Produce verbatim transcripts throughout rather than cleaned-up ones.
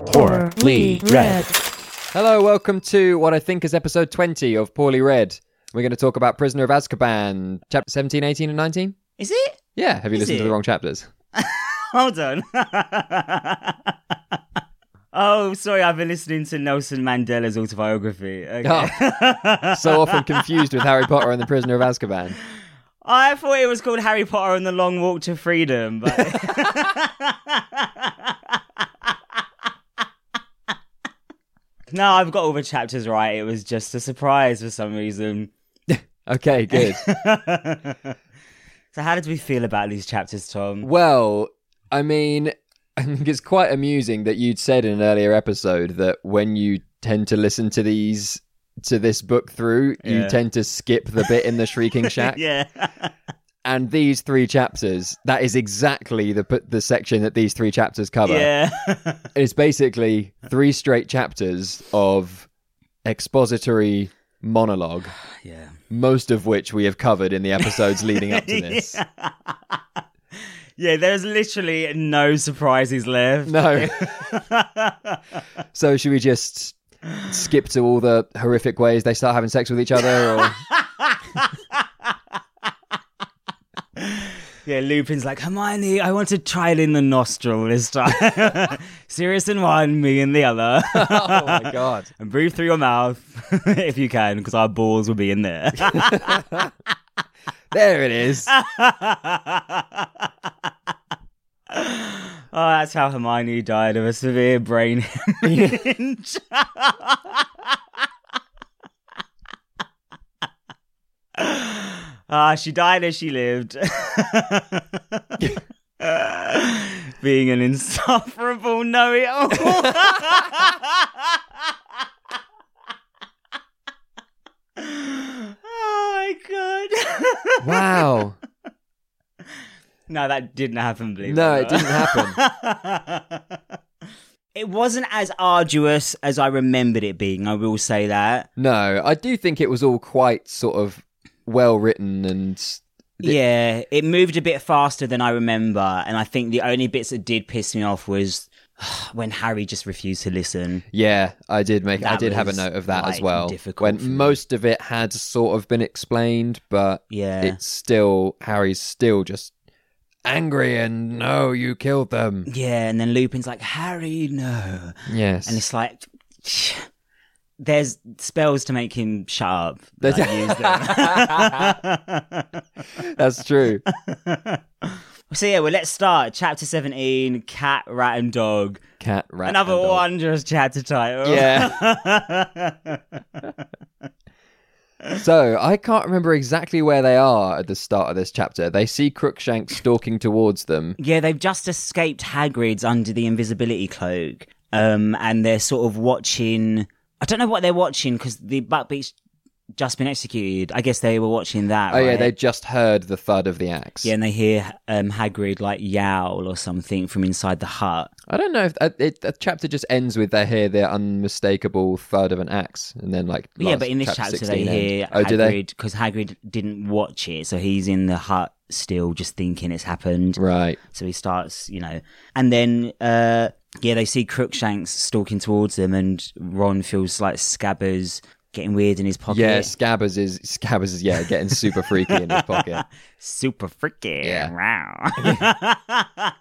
Poorly Read. Hello, welcome to what I think is episode twenty of Poorly Read. We're going to talk about Prisoner of Azkaban, chapter seventeen, eighteen, and nineteen. Is it? Yeah, have you Is listened it? to the wrong chapters? Hold on. Oh, sorry, I've been listening to Nelson Mandela's autobiography. Okay. Oh, so often confused with Harry Potter and the Prisoner of Azkaban. I thought it was called Harry Potter and the Long Walk to Freedom, but... No, I've got all the chapters right. It was just a surprise for some reason. Okay, good. So how did we feel about these chapters, Tom? Well, I mean, I think it's quite amusing that you'd said in an earlier episode that when you tend to listen to these, to this book through, you Yeah. tend to skip the bit in the Shrieking Shack. Yeah. And these three chapters, that is exactly the the section that these three chapters cover. Yeah. It's basically three straight chapters of expository monologue, Yeah. most of which we have covered in the episodes leading up to this. Yeah. Yeah, there's literally no surprises left. No. So should we just skip to all the horrific ways they start having sex with each other? Or... Yeah, Lupin's like, Hermione, I want to try it in the nostril this time. Sirius in one, me in the other. Oh my god. And breathe through your mouth, if you can, because our balls will be in there. There it is. Oh, that's how Hermione died of a severe brain hemorrhage. Ah, she died as she lived. Being an insufferable know-it-all. Oh my god. Wow. No, that didn't happen, believe No, it it didn't happen. It wasn't as arduous as I remembered it being, I will say that. No, I do think it was all quite sort of well written and... Yeah, it moved a bit faster than I remember, and I think the only bits that did piss me off was when Harry just refused to listen. Yeah, I did make. I That did have a was, note of that as like, well. difficult When for me. most of it had sort of been explained, but Yeah. it's still Harry's still just angry and no, you killed them. Yeah, and then Lupin's like, Harry, no. Yes, And it's like, there's spells to make him shut up. Like, use them. that's true. So yeah, well, let's start. Chapter seventeen, Cat, Rat and Dog. Cat, rat, Another and dog. wondrous chapter title. Yeah. So I can't remember exactly where they are at the start of this chapter. They see Crookshanks stalking towards them. Yeah, they've just escaped Hagrid's under the invisibility cloak. Um, and they're sort of watching... I don't know what they're watching because the Buckbeak's just been executed. I guess they were watching that, Oh yeah, right? they just heard the thud of the axe. Yeah, and they hear um, Hagrid like yowl or something from inside the hut. I don't know if uh, it, the chapter just ends with they hear the unmistakable thud of an axe, and then like Yeah, last- but in this chapter, they sixteen hear end. Oh, do they? Hagrid because Hagrid didn't watch it, so he's in the hut still, just thinking it's happened. Right. So he starts, you know, and then uh, yeah, they see Crookshanks stalking towards them, and Ron feels like Scabbers getting weird in his pocket. Yeah, Scabbers is Scabbers is yeah getting super freaky in his pocket. Super freaky. Yeah. Wow.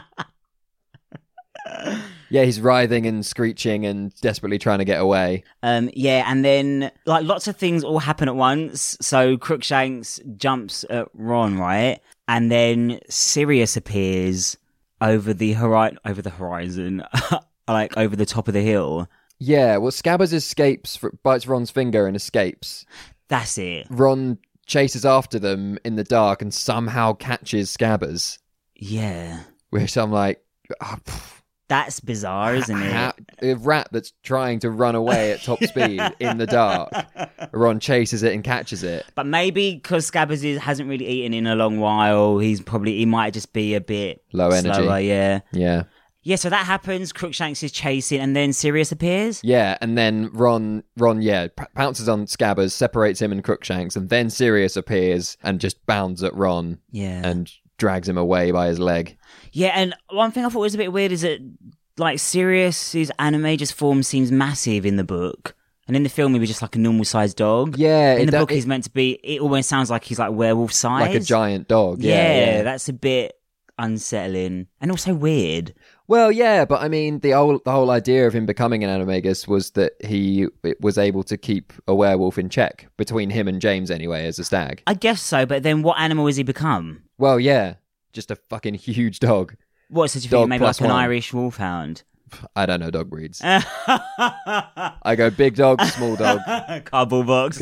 Yeah, he's writhing and screeching and desperately trying to get away. Um, yeah, and then like lots of things all happen at once. So Crookshanks jumps at Ron, right? And then Sirius appears over the hori- over the horizon, like over the top of the hill. Yeah, well, Scabbers escapes, fr- bites Ron's finger and escapes. That's it. Ron chases after them in the dark and somehow catches Scabbers, Yeah. which I'm like, oh, pff, That's bizarre, isn't it? how- a rat that's trying to run away at top speed in the dark. Ron chases it and catches it. But maybe because Scabbers is, hasn't really eaten in a long while, he's probably he might just be a bit Low energy. slower, yeah. Yeah. Yeah, so that happens. Crookshanks is chasing, and then Sirius appears. Yeah, and then Ron, Ron, yeah, p- pounces on Scabbers, separates him and Crookshanks, and then Sirius appears and just bounds at Ron Yeah. and drags him away by his leg. Yeah, and one thing I thought was a bit weird is that like Sirius's animagus form seems massive in the book. And in the film, he was just like a normal sized dog. Yeah. In the it, book, it, he's meant to be. It almost sounds like he's like werewolf size, like a giant dog. Yeah, Yeah, yeah. that's a bit unsettling and also weird. Well, yeah, but I mean, the whole the whole idea of him becoming an animagus was that he was able to keep a werewolf in check between him and James, anyway, as a stag. I guess so, but then what animal has he become? Well, yeah, just a fucking huge dog. What, so do you Dog think maybe plus like an one. Irish wolfhound? I don't know dog breeds. I go big dog, small dog. Cardboard box.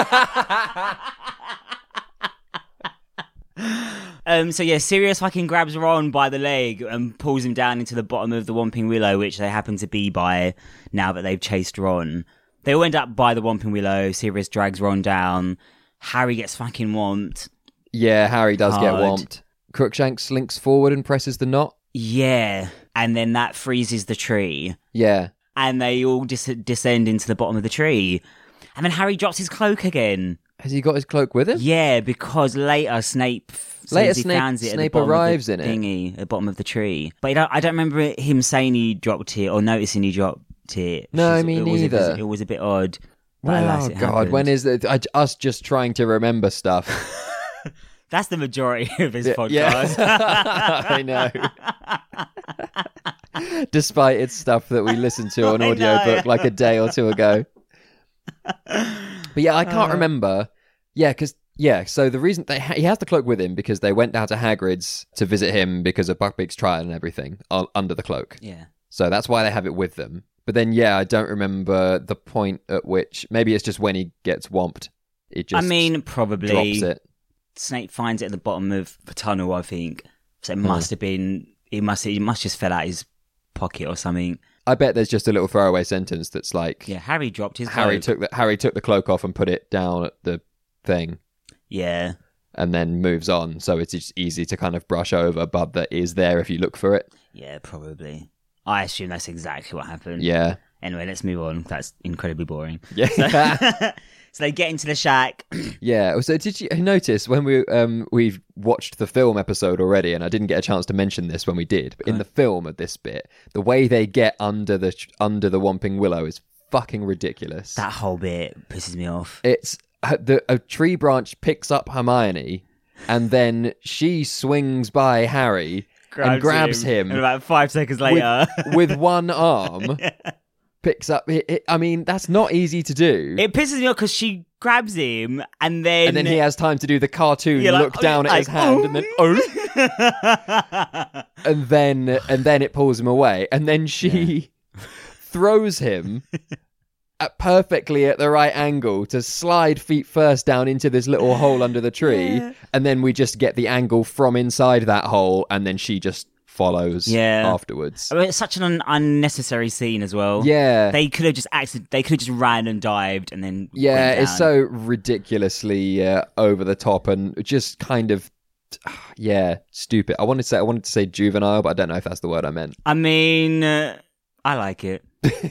um. So yeah, Sirius fucking grabs Ron by the leg and pulls him down into the bottom of the Whomping Willow, which they happen to be by now that they've chased Ron. They all end up by the Whomping Willow. Sirius drags Ron down. Harry gets fucking whomped. Yeah, Harry does Hard. get whomped. Crookshanks slinks forward and presses the knot. Yeah, and then that freezes the tree. Yeah. And they all dis- descend into the bottom of the tree. And then Harry drops his cloak again. Has he got his cloak with him? Yeah, because later Snape says Later he Snape- finds it Snape at the bottom arrives of the in it. thingy, at the bottom of the tree. But I don't, I don't remember him saying he dropped it or noticing he dropped it. No, It's just- me it was a neither. bit- it was a bit odd. But alas, Oh, it God, happened. when is it? I, us just trying to remember stuff. That's the majority of his Yeah, podcast. I know. Despite it's stuff that we listened to on I audiobook know. like a day or two ago. But yeah, I can't Uh. remember. Yeah, because yeah, so the reason they ha- he has the cloak with him because they went down to Hagrid's to visit him because of Buckbeak's trial and everything uh, under the cloak. Yeah. So that's why they have it with them. But then yeah, I don't remember the point at which maybe it's just when he gets whomped. It just I mean, probably. drops it. Snape finds it at the bottom of the tunnel, I think. So it Hmm. must have been. It must. It must just fell out his pocket or something. I bet there's just a little throwaway sentence that's like, Yeah, Harry dropped his. Harry cloak. took the Harry took the cloak off and put it down at the thing, Yeah, and then moves on. So it's just easy to kind of brush over, but that is there if you look for it. yeah, probably. I assume that's exactly what happened. Yeah, Anyway, let's move on. That's incredibly boring. yeah, So they get into the shack. yeah. So did you notice when we um we've watched the film episode already, and I didn't get a chance to mention this when we did, but in the film at this bit, the way they get under the under the Whomping Willow is fucking ridiculous. That whole bit pisses me off. It's uh, the a tree branch picks up Hermione, and then she swings by Harry and grabs him, And about five seconds later, with, with one arm. Picks up. It, it, I mean, that's not easy to do. it pisses me off because she grabs him and then and then he has time to do the cartoon You're like, look down at like, his hand, and then oh, and then and then it pulls him away, and then she throws him at perfectly at the right angle to slide feet first down into this little hole under the tree, Yeah. and then we just get the angle from inside that hole, and then she just follows Yeah. afterwards. I mean, it's such an un- unnecessary scene as well. Yeah. They could have just acted. They could have just ran and dived and then Yeah, went it's down. so ridiculously uh, over the top and just kind of, yeah, stupid. I wanted to say I wanted to say juvenile, but I don't know if that's the word I meant. I mean, uh, I like it.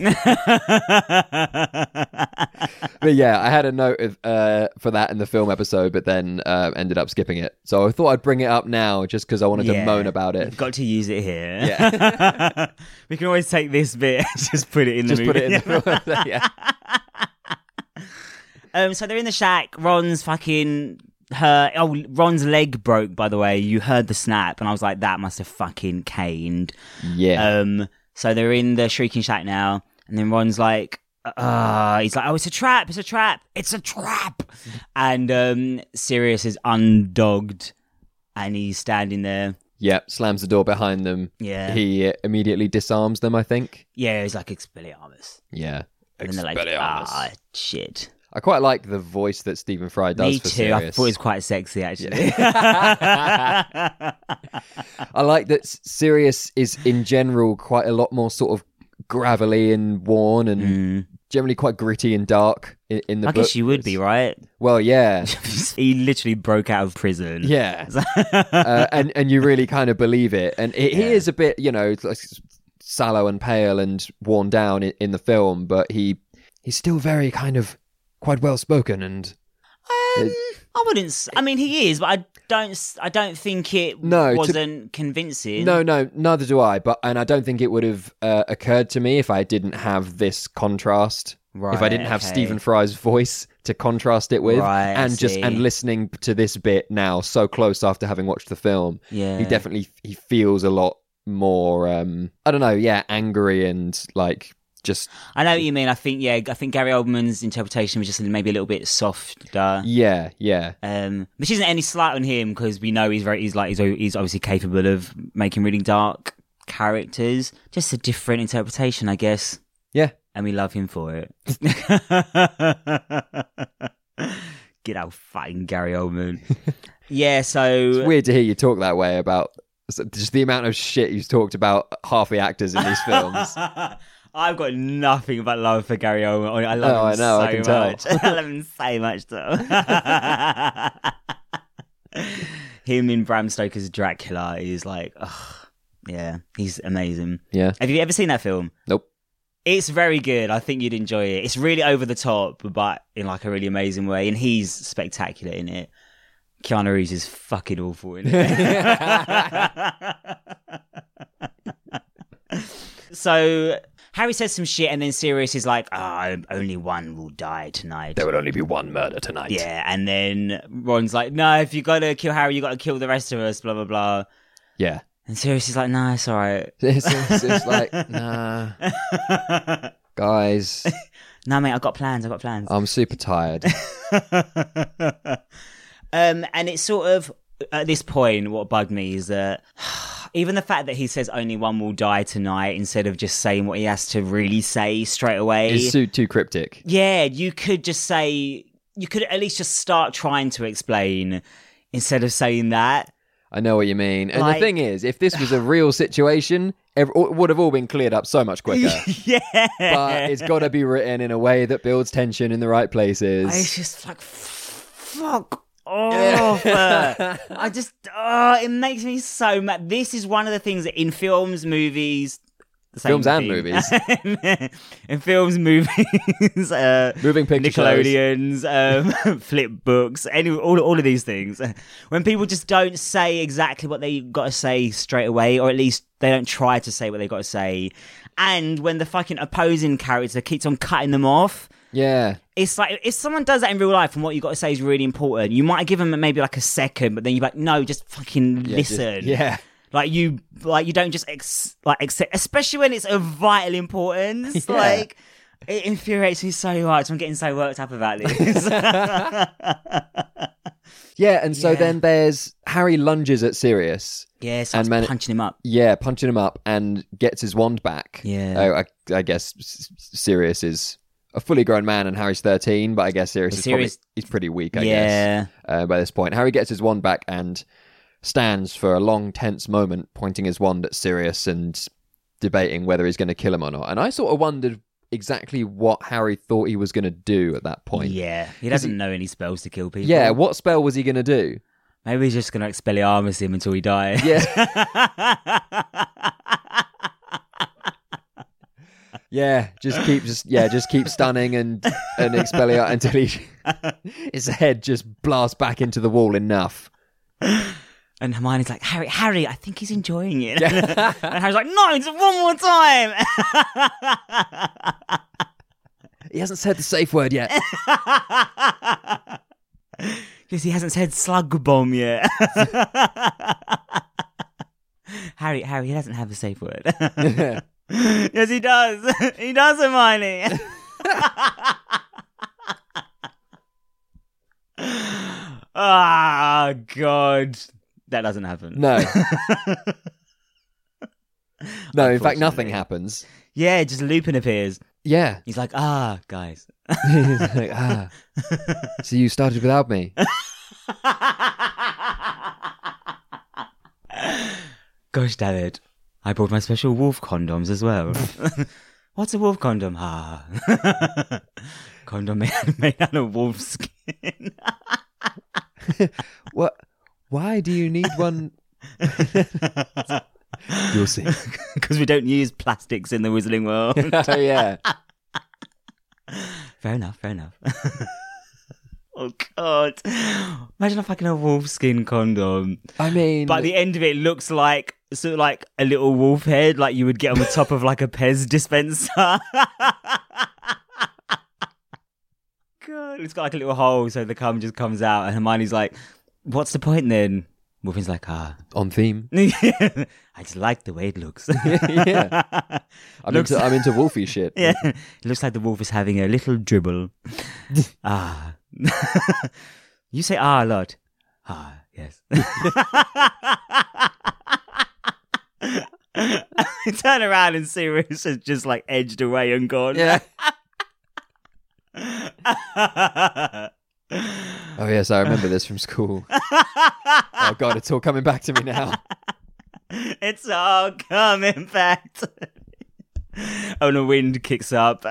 But yeah, I had a note of, uh, for that in the film episode, but then uh, ended up skipping it. So I thought I'd bring it up now just because I wanted Yeah. to moan about it. You've got to use it here. Yeah. We can always take this bit and just put it in the Just movie. put it in the film. Yeah. Um, so they're in the shack. Ron's fucking her. Oh, Ron's leg broke. By the way, you heard the snap, and I was like, that must have fucking caned. Yeah. Um, so they're in the shrieking shack now, and then Ron's like, uh, he's like, oh, it's a trap, it's a trap, it's a trap. And um, Sirius is undogged, and he's standing there. Yeah, slams the door behind them. Yeah. He uh, immediately disarms them, I think. Yeah, he's like, Expelliarmus. Yeah. And then they're like, Expelliarmus. ah, shit. I quite like the voice that Stephen Fry does Me for too. I Sirius. thought it was quite sexy, actually. I like that S- Sirius is in general quite a lot more sort of gravelly and worn and Mm. generally quite gritty and dark in, in the I book. guess you would be, right? Well, yeah. He literally broke out of prison. Yeah. uh, and, and you really kind of believe it. And he, he Yeah. is a bit, you know, like sallow and pale and worn down in, in the film, but he he's still very kind of quite well spoken and Um, I wouldn't. s- I mean, he is, but I don't. s- I don't think it No, to- wasn't convincing. No, no, neither do I. But and I don't think it would have uh, occurred to me if I didn't have this contrast. Right, if I didn't have okay. Stephen Fry's voice to contrast it with, Right, I and just see. and listening to this bit now so close after having watched the film, Yeah. he definitely he feels a lot more. Um, I don't know, yeah, angry and like just I know what you mean. I think yeah. I think Gary Oldman's interpretation was just maybe a little bit softer. yeah, yeah, Um, which isn't any slight on him because we know he's very. He's like he's, he's obviously capable of making really dark characters. Just a different interpretation, I guess. yeah. And we love him for it. Get out, fucking Gary Oldman. Yeah, so It's weird to hear you talk that way about just the amount of shit you've talked about half the actors in these films. I've got nothing but love for Gary Oldman. I love Oh, him I know, so I can tell. much. I love him so much, though. Him in Bram Stoker's Dracula is like, ugh, yeah, he's amazing. Yeah. Have you ever seen that film? Nope. It's very good. I think you'd enjoy it. It's really over the top, but in like a really amazing way. And he's spectacular in it. Keanu Reeves is fucking awful in it. So Harry says some shit, and then Sirius is like, "Ah, oh, only one will die tonight." There will only be one murder tonight. Yeah, and then Ron's like, "No, if you gotta kill Harry, you gotta kill the rest of us." Blah blah blah. Yeah. And Sirius is like, "No, it's all right." It's, it's, it's like, nah, guys, No, mate, I've got plans. I've got plans. I'm super tired. um, and it's sort of at this point, what bugged me is that even the fact that he says only one will die tonight instead of just saying what he has to really say straight away. It's too, too cryptic. Yeah, you could just say, you could at least just start trying to explain instead of saying that. I know what you mean. And Like- the thing is, if this was a real situation, ev- it would have all been cleared up so much quicker. Yeah. But it's got to be written in a way that builds tension in the right places. It's just like, fuck off. I just, oh, it makes me so mad. This is one of the things that in films, movies, the same Films and thing. movies. In films, movies, uh, Moving picture shows. Nickelodeons, um, flip books, any all all of these things. When people just don't say exactly what they got to say straight away, or at least they don't try to say what they got to say, and when the fucking opposing character keeps on cutting them off. Yeah. It's like, if someone does that in real life and what you got to say is really important, you might give them maybe like a second, but then you're like, no, just fucking Yeah, listen. just- yeah. Like you, like you don't just ex- like accept, especially when it's of vital importance. Yeah. Like it infuriates me so much. I'm getting so worked up about this. Yeah, and so Yeah. then there's Harry lunges at Sirius. Yeah, starts And man- punching him up. Yeah, punching him up and gets his wand back. Yeah. Oh, I, I guess S- S- Sirius is a fully grown man and Harry's thirteen, but I guess Sirius But is Sirius- probably he's pretty weak, I Yeah. guess, uh, by this point. Harry gets his wand back and stands for a long, tense moment, pointing his wand at Sirius and debating whether he's going to kill him or not. And I sort of wondered exactly what Harry thought he was going to do at that point. Yeah, he doesn't know any spells to kill people. Yeah, what spell was he going to do? Maybe he's just going to Expelliarmus him until he dies. Yeah. Yeah, just keep just yeah, just keep stunning and and Expelliarmus until he his head just blasts back into the wall enough. And Hermione's like, Harry, Harry, I think he's enjoying it. And Harry's like, no, it's one more time. He hasn't said the safe word yet. Because he hasn't said slug bomb yet. Harry, Harry, he doesn't have a safe word. Yes, he does. He does, Hermione. Ah, God. That doesn't happen. No. No, in fact Unfortunately. nothing happens. Yeah, just Lupin appears. Yeah. He's like, ah, guys. He's like, ah. So you started without me. Gosh, David. I brought my special wolf condoms as well. What's a wolf condom? Ah. Condom made, made out of wolf skin. What? Why do you need one? You'll see. Because we don't use plastics in the Wizarding World. Oh yeah. Fair enough, fair enough. Oh, God. Imagine a fucking a wolf skin condom. I mean... But at the end of it, it looks like sort of like a little wolf head, like you would get on the top of like a Pez dispenser. God, it's got like a little hole so the cum just comes out, and Hermione's like, what's the point then? Wolfie's like, ah. On theme. I just like the way it looks. Yeah. I'm, Looks- into, I'm into wolfy shit. Yeah. It looks like the wolf is having a little dribble. Ah. You say ah a lot. Ah, yes. Turn around and Sirius has just like edged away and gone. Yeah. Oh, yes, I remember this from school. Oh, God, it's all coming back to me now. It's all coming back to me. Oh, the wind kicks up.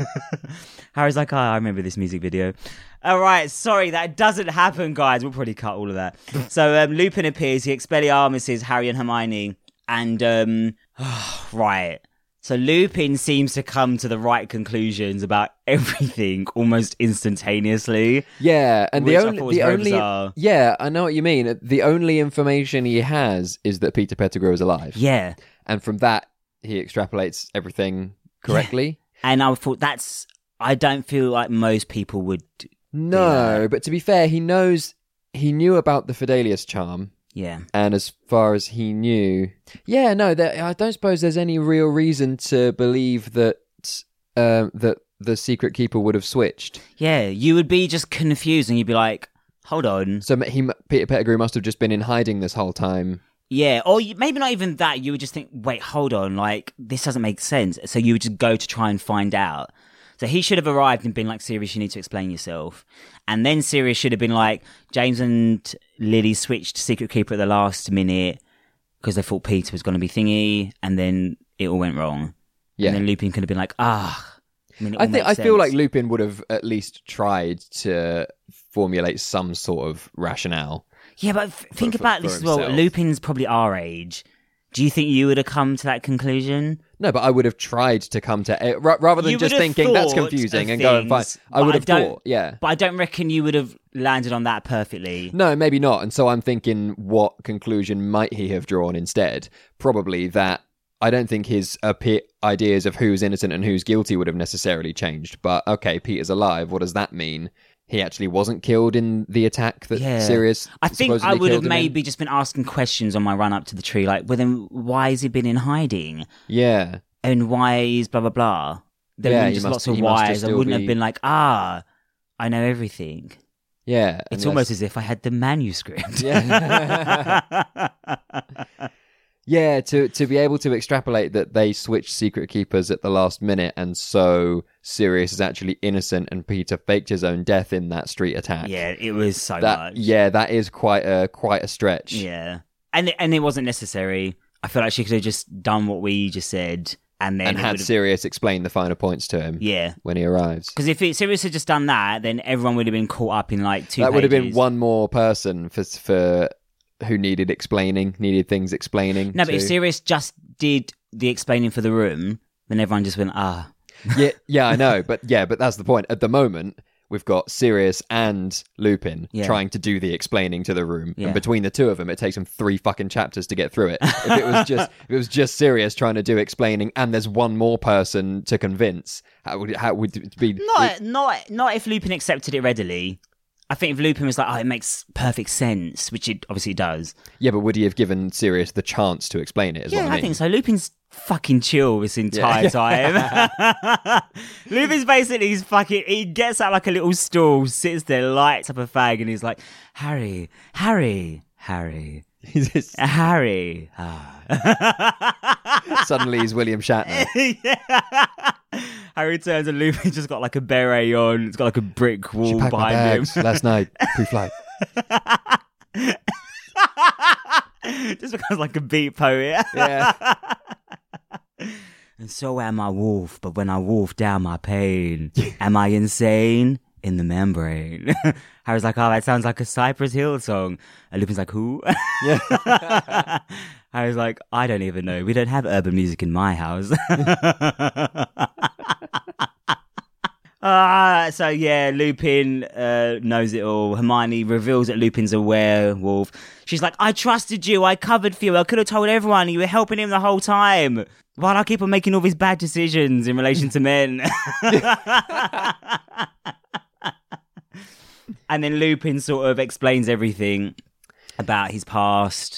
Harry's like, oh, I remember this music video. All right, sorry, that doesn't happen, guys. We'll probably cut all of that. So um, Lupin appears. He Expelliarmuses Harry and Hermione. And, um, right. So Lupin seems to come to the right conclusions about everything almost instantaneously. Yeah, and the Which I only, thought was the very only, bizarre. yeah, I know what you mean. The only information he has is that Peter Pettigrew is alive, Yeah. and from that he extrapolates everything correctly. And I thought that's... I don't feel like most people would... No, but to be fair, he knows he knew about the Fidelius charm. Yeah. And as far as he knew, yeah, no, there, I don't suppose there's any real reason to believe that um, that the Secret Keeper would have switched. Yeah, you would be just confused and you'd be like, hold on. So he, Peter Pettigrew must have just been in hiding this whole time. Yeah, or you, maybe not even that. You would just think, wait, hold on, like, this doesn't make sense. So you would just go to try and find out. So he should have arrived and been like, Sirius, you need to explain yourself. And then Sirius should have been like, James and Lily switched Secret Keeper at the last minute because they thought Peter was going to be thingy, and then it all went wrong. Yeah. And then Lupin could have been like, ah. I mean, it all I think makes I feel sense. like Lupin would have at least tried to formulate some sort of rationale. Yeah, but f- think for- about for this as well. himself. Lupin's probably our age. Do you think you would have come to that conclusion? No, but I would have tried to come to eh, ra- rather than You just would have thinking that's thought confusing of and go and find. things, I but would I have don't- thought, yeah. But I don't reckon you would have landed on that perfectly. No, maybe not. And so I'm thinking, what conclusion might he have drawn instead? Probably that I don't think his appe- ideas of who's innocent and who's guilty would have necessarily changed. But okay, Peter's alive. What does that mean? He actually wasn't killed in the attack that Yeah. Sirius I think I supposedly would have killed him in? maybe just been asking questions on my run up to the tree, like, well, then why has he been in hiding? Yeah. And why is blah, blah, blah? There Yeah, would have he been just must- lots of he must just whys. I still wouldn't be- have been like, ah, I know everything. Yeah. It's unless- almost as if I had the manuscript. Yeah. Yeah, to to be able to extrapolate that they switched Secret Keepers at the last minute, and so Sirius is actually innocent, and Peter faked his own death in that street attack. Yeah, it was so that much. yeah, that is quite a quite a stretch. Yeah. And it, and it wasn't necessary. I feel like she could have just done what we just said, and then and it had would've- Sirius explain the finer points to him. Yeah. When he arrives. Because if it, Sirius had just done that, then everyone would have been caught up in like two That would have been pages. one more person for for who needed explaining, needed things explaining. No, but to- if Sirius just did the explaining for the room, then everyone just went, ah. yeah, yeah, I know, but yeah, but that's the point. At the moment, we've got Sirius and Lupin Yeah. trying to do the explaining to the room, Yeah. and between the two of them, it takes them three fucking chapters to get through it. If it was just, if it was just Sirius trying to do explaining, and there's one more person to convince, how would how would it be? Not, not, not if Lupin accepted it readily. I think if Lupin was like, oh, it makes perfect sense, which it obviously does. Yeah, but would he have given Sirius the chance to explain it? Is Yeah, what I I mean. think so. Lupin's fucking chill this entire Yeah. time. Lupin's basically, he's fucking, he gets out like a little stool, sits there, lights up a fag, and he's like, Harry, Harry, Harry, He's just- Harry. Ah. suddenly he's William Shatner. Yeah. Harry turns and Lupin's just got like a beret on. It's got like a brick She wall packed my behind him. bags last night pre-flight. Just becomes like a beat poet. Yeah. And so am I wolf, but when I wolf down my pain, am I insane? In the membrane. Harry's like, oh, that sounds like a Cypress Hill song. And Lupin's like, who? Yeah. Harry's like, I don't even know. We don't have urban music in my house. Oh, Ah, so yeah, Lupin uh, knows it all. Hermione reveals that Lupin's a werewolf. She's like, I trusted you, I covered for you, I could have told everyone, you were helping him the whole time. Why'd I keep on making all these bad decisions in relation to men? And then Lupin sort of explains everything about his past.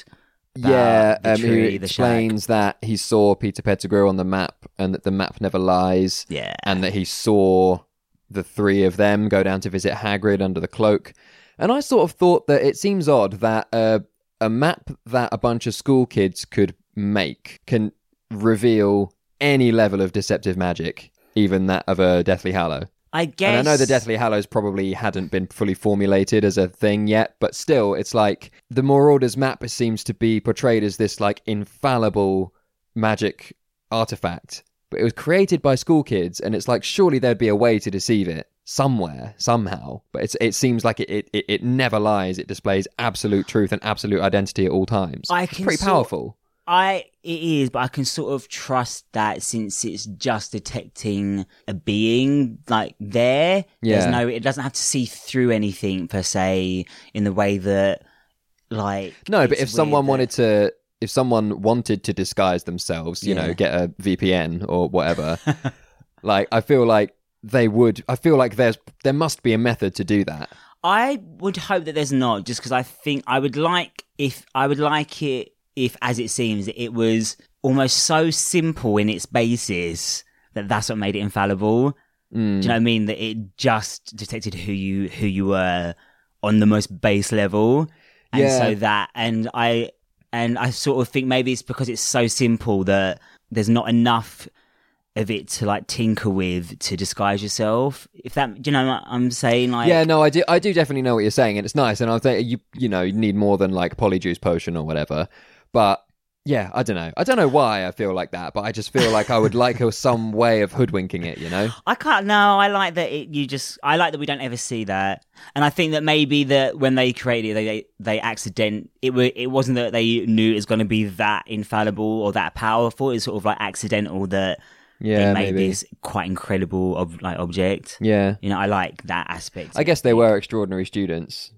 Yeah, the um, tree, he the explains shack. that he saw Peter Pettigrew on the map and that the map never lies. Yeah. And that he saw the three of them go down to visit Hagrid under the cloak. And I sort of thought that it seems odd that uh, a map that a bunch of school kids could make can reveal any level of deceptive magic, even that of a Deathly Hallow. I guess. And I know the Deathly Hallows probably hadn't been fully formulated as a thing yet, but still, it's like the Marauders map seems to be portrayed as this like infallible magic artifact, but it was created by school kids, and it's like surely there'd be a way to deceive it somewhere, somehow. But it's it seems like it it, it never lies. It displays absolute truth and absolute identity at all times. I it's can pretty sort- powerful. I it is, but I can sort of trust that since it's just detecting a being like there. Yeah. There's no, it doesn't have to see through anything per se in the way that like. No, but it's if someone weird wanted that- to, if someone wanted to disguise themselves, you Yeah. know, get a V P N or whatever, like I feel like they would. I feel like there's there must be a method to do that. I would hope that there's not, just because I think I would like if I would like it if, as it seems, it was almost so simple in its basis that that's what made it infallible. Mm. Do you know what I mean? That it just detected who you who you were on the most base level, and Yeah. so that and I and I sort of think maybe it's because it's so simple that there's not enough of it to like tinker with to disguise yourself. If that, do you know what I'm saying? Like, Yeah, no, I do. I do definitely know what you're saying, and it's nice. And I think you, you know, you need more than like polyjuice potion or whatever. But yeah, I don't know. I don't know why I feel like that, but I just feel like I would like a, some way of hoodwinking it. You know? I can't. No, I like that. It, you just. I like that we don't ever see that, and I think that maybe that when they created it, they they, they accident. It were. It wasn't that they knew it was going to be that infallible or that powerful. It's sort of like accidental that Yeah, it made maybe. this quite incredible ob- like object. Yeah. You know, I like that aspect. I guess they were extraordinary students.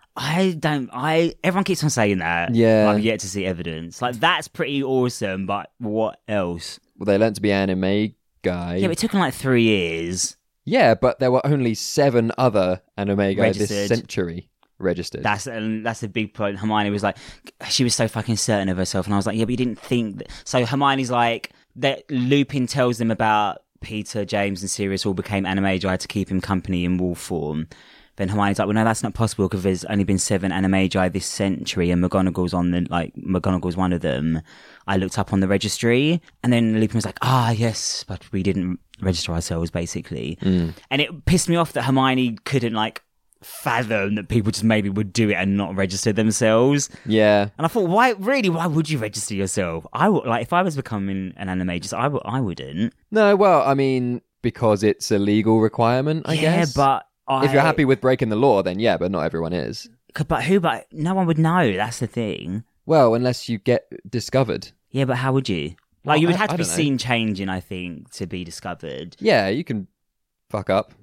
I don't. I everyone keeps on saying that. Yeah. I've yet to see evidence. Like that's pretty awesome. But what else? Well, they learnt to be anime guy. Yeah, but it took them like three years. Yeah, but there were only seven other anime guys this Registered. century registered. That's and that's a big point. Hermione was like, she was so fucking certain of herself, and I was like, yeah, but you didn't think that. So Hermione's like, that Lupin tells them about Peter, James, and Sirius all became Animagi to keep him company in wolf form. Then Hermione's like, well, no, that's not possible because there's only been seven Animagi this century, and McGonagall's on the like McGonagall's one of them. I looked up on the registry, and then Lupin was like, ah, yes, but we didn't register ourselves, basically. Mm. And it pissed me off that Hermione couldn't like fathom that people just maybe would do it and not register themselves. Yeah. And I thought, why, really, why would you register yourself? I would, like, if I was becoming an animagus, I, w- I wouldn't. No, well, I mean, because it's a legal requirement, I yeah, guess. but I, if you're happy with breaking the law, then yeah, but not everyone is. But who, but no one would know. That's the thing. Well, unless you get discovered. Yeah, but how would you? Like, Well, you would I- have to I be don't know. seen changing, I think, to be discovered. Yeah, you can fuck up.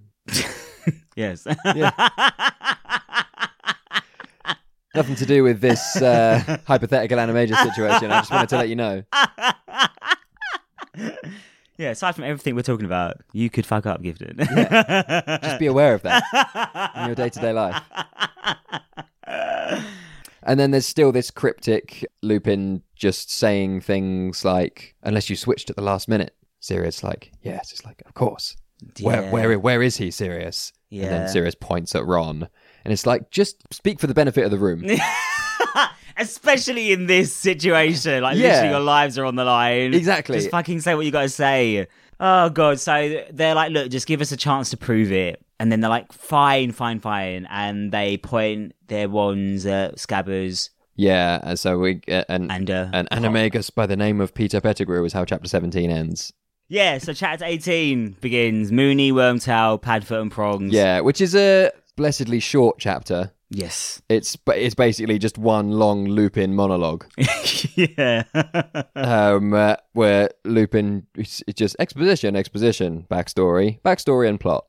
Yes. Nothing to do with this uh, hypothetical animagus situation. I just wanted to let you know. Yeah, aside from everything we're talking about, you could fuck up, Gifted. Just be aware of that in your day-to-day life. And then there's still this cryptic Lupin just saying things like, unless you switched at the last minute. Sirius like, yes. It's like, of course. Where, Yeah. where, where is he, Sirius? And Yeah. then Sirius points at Ron. And it's like, just speak for the benefit of the room. Especially in this situation. Like, Yeah. literally, your lives are on the line. Exactly. Just fucking say what you got to say. Oh, God. So they're like, look, just give us a chance to prove it. And then they're like, fine, fine, fine. And they point their wands at Scabbers Yeah, and so we uh, and and... Uh, an animagus by the name of Peter Pettigrew is how chapter seventeen ends. Yeah, so chapter eighteen begins. Mooney, Wormtail, Padfoot and Prongs. Yeah, which is a blessedly short chapter. Yes. It's but it's basically just one long Lupin monologue, Yeah. um, uh, where Lupin it's, it's just exposition, exposition, backstory, backstory, and plot.